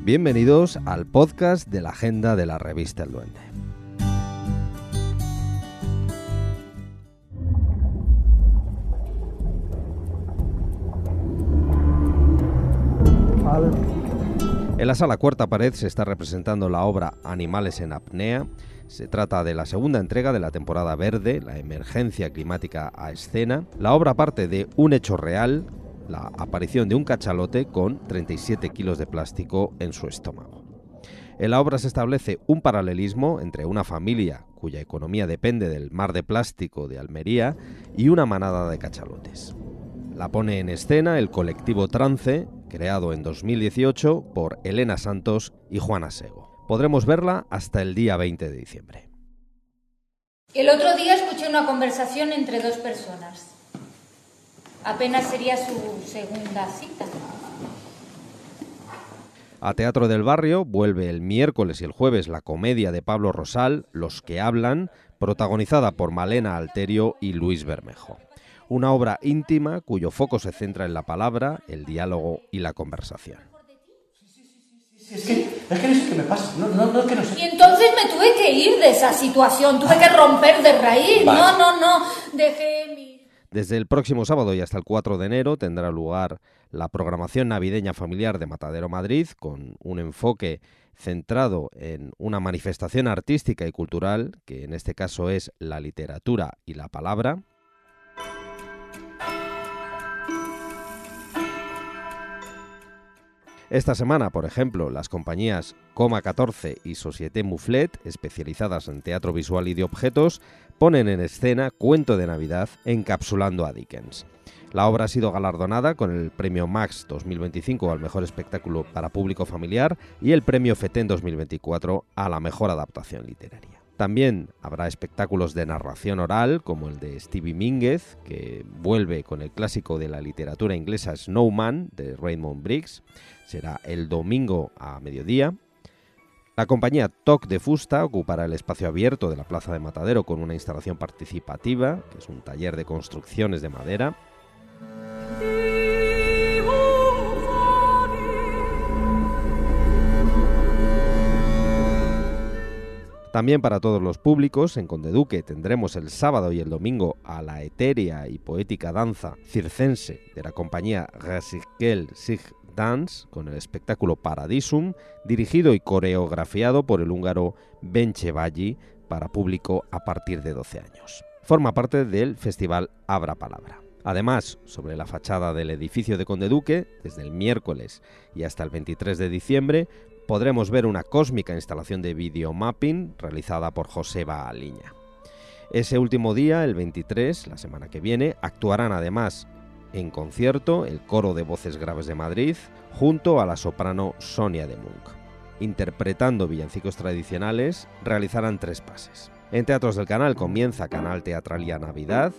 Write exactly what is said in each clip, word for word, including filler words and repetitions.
Bienvenidos al podcast de la agenda de la revista El Duende. En la sala Cuarta Pared se está representando la obra Animales en apnea. Se trata de la segunda entrega de la temporada verde, la emergencia climática a escena. La obra parte de un hecho real, la aparición de un cachalote con treinta y siete kilos de plástico en su estómago. En la obra se establece un paralelismo entre una familia cuya economía depende del mar de plástico de Almería y una manada de cachalotes. La pone en escena el colectivo Trance, creado en dos mil dieciocho por Elena Santos y Juana Sego. Podremos verla hasta el día veinte de diciembre. El otro día escuché una conversación entre dos personas. Apenas sería su segunda cita. A Teatro del Barrio vuelve el miércoles y el jueves la comedia de Pablo Rosal, Los que hablan, protagonizada por Malena Alterio y Luis Bermejo. Una obra íntima cuyo foco se centra en la palabra, el diálogo y la conversación. Es que, es que no sé qué me pasa, no, no, no, es que no sé. Y entonces me tuve que ir de esa situación, tuve que romper de raíz. Vale. No, no, no, dejé mi... Desde el próximo sábado y hasta el cuatro de enero tendrá lugar la programación navideña familiar de Matadero Madrid, con un enfoque centrado en una manifestación artística y cultural, que en este caso es la literatura y la palabra. Esta semana, por ejemplo, las compañías Coma catorce y Société Mouflet, especializadas en teatro visual y de objetos, ponen en escena Cuento de Navidad encapsulando a Dickens. La obra ha sido galardonada con el Premio Max dos mil veinticinco al mejor espectáculo para público familiar y el Premio FETEN dos mil veinticuatro a la mejor adaptación literaria. También habrá espectáculos de narración oral, como el de Stevie Mínguez, que vuelve con el clásico de la literatura inglesa Snowman, de Raymond Briggs. Será el domingo a mediodía. La compañía Toc de Fusta ocupará el espacio abierto de la Plaza de Matadero con una instalación participativa, que es un taller de construcciones de madera. También para todos los públicos, en Conde Duque tendremos el sábado y el domingo a la etérea y poética danza circense de la compañía Rasikel Sig Dance, con el espectáculo Paradisum, dirigido y coreografiado por el húngaro Ben Chevalli, para público a partir de doce años. Forma parte del festival Abra Palabra. Además, sobre la fachada del edificio de Conde Duque, desde el miércoles y hasta el veintitrés de diciembre, podremos ver una cósmica instalación de videomapping realizada por Joseba Aliña. Ese último día, el veintitrés, la semana que viene, actuarán además en concierto el Coro de Voces Graves de Madrid junto a la soprano Sonia de Munch. Interpretando villancicos tradicionales, realizarán tres pases. En Teatros del Canal comienza Canal Teatralia Navidad.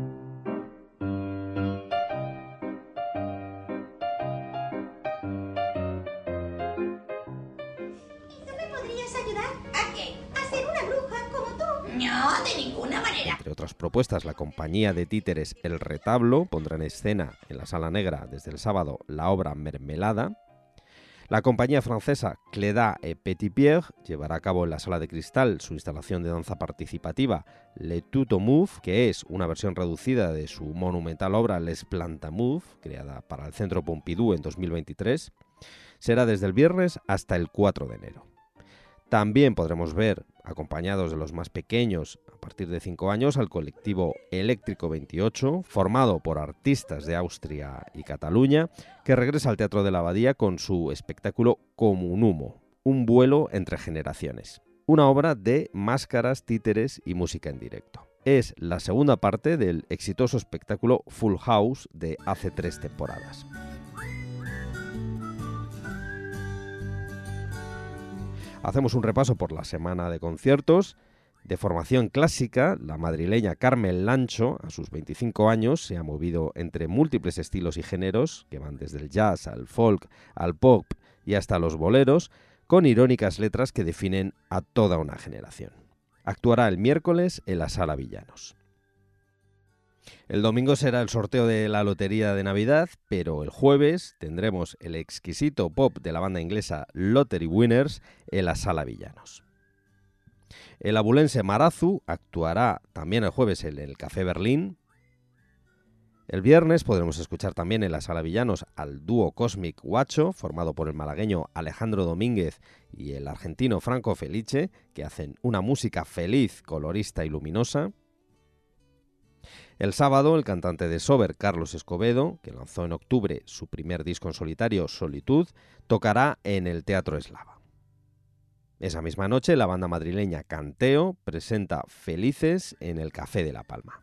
No, de ninguna manera. Entre otras propuestas, la compañía de títeres El Retablo pondrá en escena en la Sala Negra desde el sábado la obra Mermelada. La compañía francesa Cléda et Petit Pierre llevará a cabo en la Sala de Cristal su instalación de danza participativa Le Tout au Move, que es una versión reducida de su monumental obra Les Plantamove, creada para el Centro Pompidou en dos mil veintitrés. Será desde el viernes hasta el cuatro de enero. También podremos ver, acompañados de los más pequeños, a partir de cinco años, al colectivo Eléctrico veintiocho, formado por artistas de Austria y Cataluña, que regresa al Teatro de la Abadía con su espectáculo Comunumo, un vuelo entre generaciones. Una obra de máscaras, títeres y música en directo. Es la segunda parte del exitoso espectáculo Full House de hace tres temporadas. Hacemos un repaso por la semana de conciertos. De formación clásica, la madrileña Carmen Lancho, a sus veinticinco años, se ha movido entre múltiples estilos y géneros, que van desde el jazz al folk, al pop y hasta los boleros, con irónicas letras que definen a toda una generación. Actuará el miércoles en la Sala Villanos. El domingo será el sorteo de la lotería de Navidad, pero el jueves tendremos el exquisito pop de la banda inglesa Lottery Winners en la Sala Villanos. El abulense Marazu actuará también el jueves en el Café Berlín. El viernes podremos escuchar también en la Sala Villanos al dúo Cosmic Guacho, formado por el malagueño Alejandro Domínguez y el argentino Franco Felice, que hacen una música feliz, colorista y luminosa. El sábado, el cantante de Sober, Carlos Escobedo, que lanzó en octubre su primer disco en solitario, Solitud, tocará en el Teatro Eslava. Esa misma noche, la banda madrileña Canteo presenta Felices en el Café de La Palma.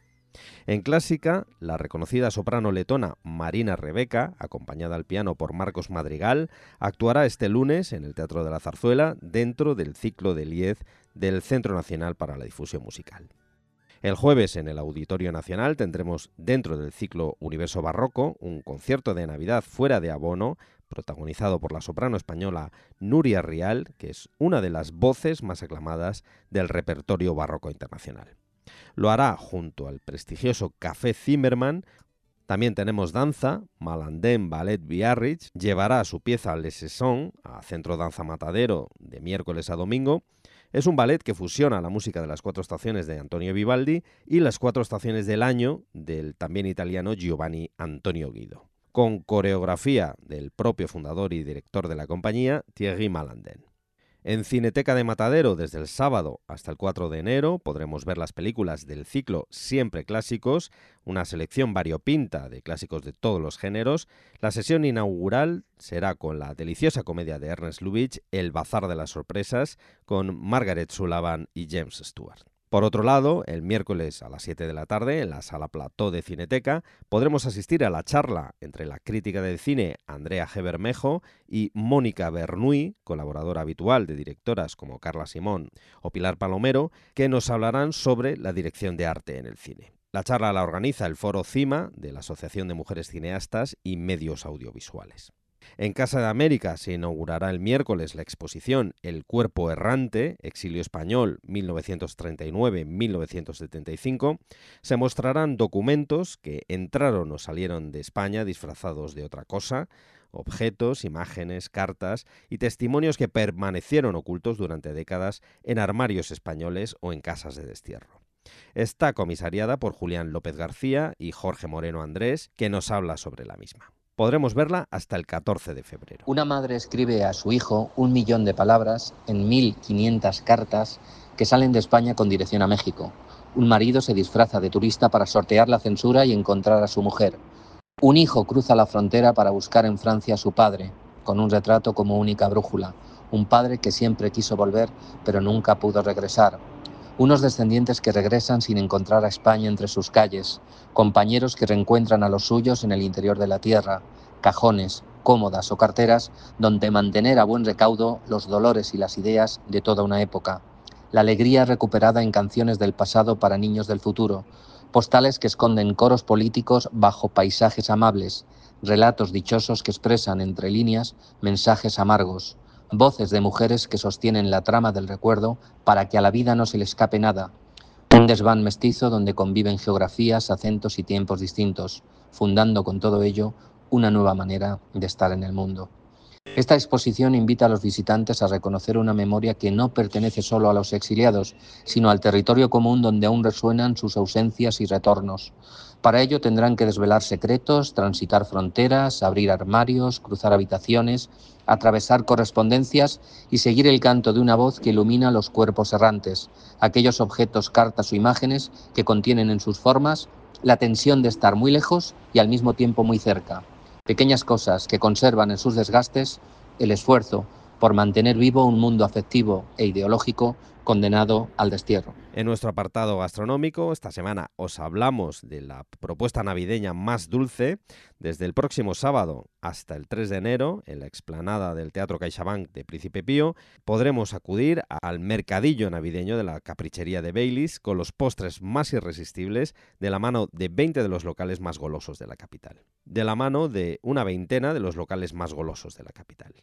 En clásica, la reconocida soprano letona Marina Rebeca, acompañada al piano por Marcos Madrigal, actuará este lunes en el Teatro de la Zarzuela dentro del ciclo de Lied del Centro Nacional para la Difusión Musical. El jueves en el Auditorio Nacional tendremos dentro del ciclo Universo Barroco un concierto de Navidad fuera de abono protagonizado por la soprano española Nuria Rial, que es una de las voces más aclamadas del repertorio barroco internacional. Lo hará junto al prestigioso Café Zimmermann. También tenemos danza. Malandén Ballet Biarritz llevará su pieza Les Saisons a Centro Danza Matadero de miércoles a domingo. Es un ballet que fusiona la música de las cuatro estaciones de Antonio Vivaldi y las cuatro estaciones del año del también italiano Giovanni Antonio Guido, con coreografía del propio fundador y director de la compañía, Thierry Malandén. En Cineteca de Matadero, desde el sábado hasta el cuatro de enero, podremos ver las películas del ciclo Siempre Clásicos, una selección variopinta de clásicos de todos los géneros. La sesión inaugural será con la deliciosa comedia de Ernest Lubitsch, El Bazar de las Sorpresas, con Margaret Sullivan y James Stewart. Por otro lado, el miércoles a las siete de la tarde, en la Sala Plató de Cineteca, podremos asistir a la charla entre la crítica del cine Andrea G. Bermejo y Mónica Bernuy, colaboradora habitual de directoras como Carla Simón o Pilar Palomero, que nos hablarán sobre la dirección de arte en el cine. La charla la organiza el Foro CIMA de la Asociación de Mujeres Cineastas y Medios Audiovisuales. En Casa de América se inaugurará el miércoles la exposición El Cuerpo Errante, Exilio Español mil novecientos treinta y nueve a mil novecientos setenta y cinco. Se mostrarán documentos que entraron o salieron de España disfrazados de otra cosa, objetos, imágenes, cartas y testimonios que permanecieron ocultos durante décadas en armarios españoles o en casas de destierro. Está comisariada por Julián López García y Jorge Moreno Andrés, que nos habla sobre la misma. Podremos verla hasta el catorce de febrero. Una madre escribe a su hijo un millón de palabras en mil quinientas cartas que salen de España con dirección a México. Un marido se disfraza de turista para sortear la censura y encontrar a su mujer. Un hijo cruza la frontera para buscar en Francia a su padre, con un retrato como única brújula. Un padre que siempre quiso volver, pero nunca pudo regresar. Unos descendientes que regresan sin encontrar a España entre sus calles, compañeros que reencuentran a los suyos en el interior de la tierra, cajones, cómodas o carteras donde mantener a buen recaudo los dolores y las ideas de toda una época. La alegría recuperada en canciones del pasado para niños del futuro, postales que esconden coros políticos bajo paisajes amables, relatos dichosos que expresan entre líneas mensajes amargos, voces de mujeres que sostienen la trama del recuerdo para que a la vida no se le escape nada. Un desván mestizo donde conviven geografías, acentos y tiempos distintos, fundando con todo ello una nueva manera de estar en el mundo. Esta exposición invita a los visitantes a reconocer una memoria que no pertenece solo a los exiliados, sino al territorio común donde aún resuenan sus ausencias y retornos. Para ello tendrán que desvelar secretos, transitar fronteras, abrir armarios, cruzar habitaciones, atravesar correspondencias y seguir el canto de una voz que ilumina los cuerpos errantes, aquellos objetos, cartas o imágenes que contienen en sus formas la tensión de estar muy lejos y al mismo tiempo muy cerca. Pequeñas cosas que conservan en sus desgastes el esfuerzo por mantener vivo un mundo afectivo e ideológico condenado al destierro. En nuestro apartado gastronómico, esta semana os hablamos de la propuesta navideña más dulce. Desde el próximo sábado hasta el tres de enero, en la explanada del Teatro CaixaBank de Príncipe Pío, podremos acudir al mercadillo navideño de la caprichería de Baileys con los postres más irresistibles de la mano de veinte de los locales más golosos de la capital. De la mano de una veintena de los locales más golosos de la capital.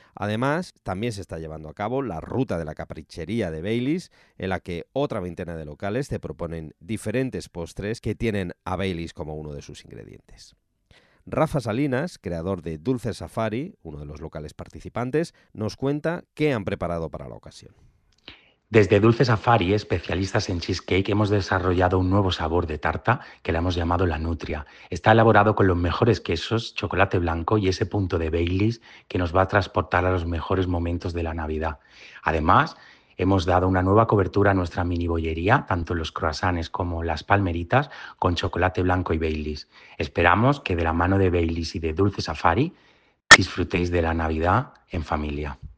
Además, también se está llevando a cabo la ruta de la caprichería de Baileys, en la que otra veintena de locales te proponen diferentes postres que tienen a Baileys como uno de sus ingredientes. Rafa Salinas, creador de Dulce Safari, uno de los locales participantes, nos cuenta qué han preparado para la ocasión. Desde Dulce Safari, especialistas en cheesecake, hemos desarrollado un nuevo sabor de tarta que le hemos llamado la Nutria. Está elaborado con los mejores quesos, chocolate blanco y ese punto de Baileys que nos va a transportar a los mejores momentos de la Navidad. Además, hemos dado una nueva cobertura a nuestra mini bollería, tanto los croissants como las palmeritas, con chocolate blanco y Baileys. Esperamos que de la mano de Baileys y de Dulce Safari disfrutéis de la Navidad en familia.